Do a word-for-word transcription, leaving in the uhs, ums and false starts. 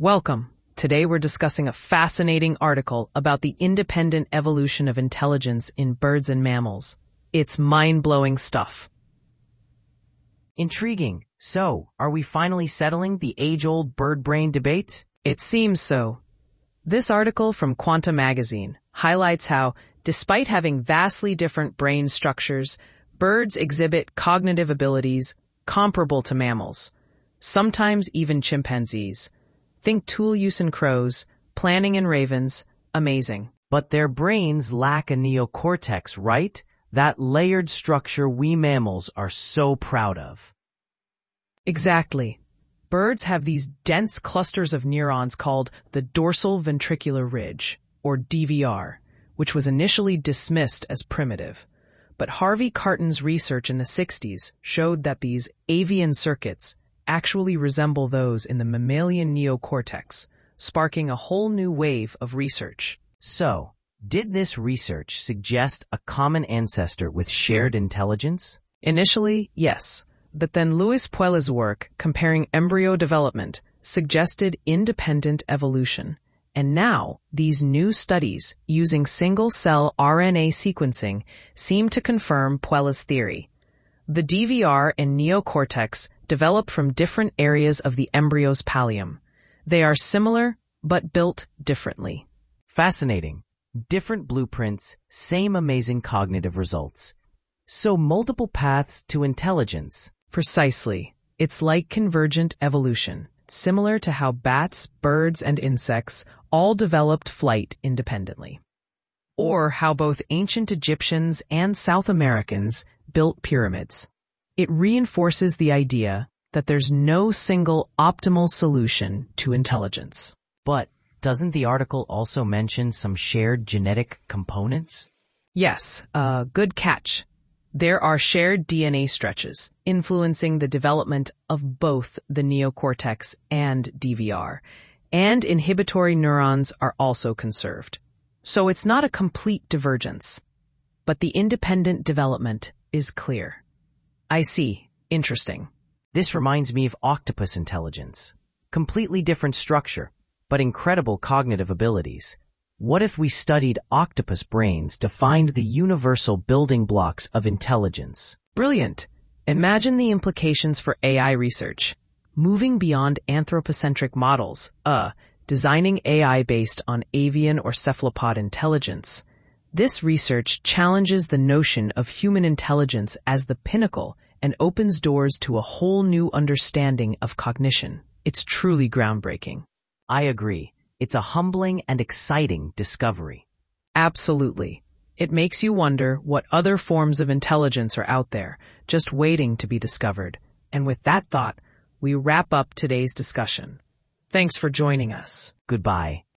Welcome. Today we're discussing a fascinating article about the independent evolution of intelligence in birds and mammals. It's mind-blowing stuff. Intriguing. So, are we finally settling the age-old bird-brain debate? It seems so. This article from Quanta Magazine highlights how, despite having vastly different brain structures, birds exhibit cognitive abilities comparable to mammals, sometimes even chimpanzees. Think tool use in crows, planning in ravens. Amazing. But their brains lack a neocortex, right? That layered structure we mammals are so proud of. Exactly. Birds have these dense clusters of neurons called the dorsal ventricular ridge, or D V R, which was initially dismissed as primitive. But Harvey Carton's research in the sixties showed that these avian circuits actually resemble those in the mammalian neocortex, sparking a whole new wave of research. So, did this research suggest a common ancestor with shared intelligence? Initially, yes. But then Luis Puela's work comparing embryo development suggested independent evolution. And now, these new studies using single-cell R N A sequencing seem to confirm Puela's theory. The D V R and neocortex develop from different areas of the embryo's pallium. They are similar, but built differently. Fascinating. Different blueprints, same amazing cognitive results. So multiple paths to intelligence. Precisely. It's like convergent evolution, similar to how bats, birds, and insects all developed flight independently. Or how both ancient Egyptians and South Americans built pyramids. It reinforces the idea that there's no single optimal solution to intelligence. But doesn't the article also mention some shared genetic components? Yes, uh, good catch. There are shared D N A stretches influencing the development of both the neocortex and D V R, and inhibitory neurons are also conserved. So it's not a complete divergence, but the independent development is clear. I see. Interesting. This reminds me of octopus intelligence. Completely different structure, but incredible cognitive abilities. What if we studied octopus brains to find the universal building blocks of intelligence? Brilliant. Imagine the implications for A I research. Moving beyond anthropocentric models, uh, designing A I based on avian or cephalopod intelligence. This research challenges the notion of human intelligence as the pinnacle and opens doors to a whole new understanding of cognition. It's truly groundbreaking. I agree. It's a humbling and exciting discovery. Absolutely. It makes you wonder what other forms of intelligence are out there, just waiting to be discovered. And with that thought, we wrap up today's discussion. Thanks for joining us. Goodbye.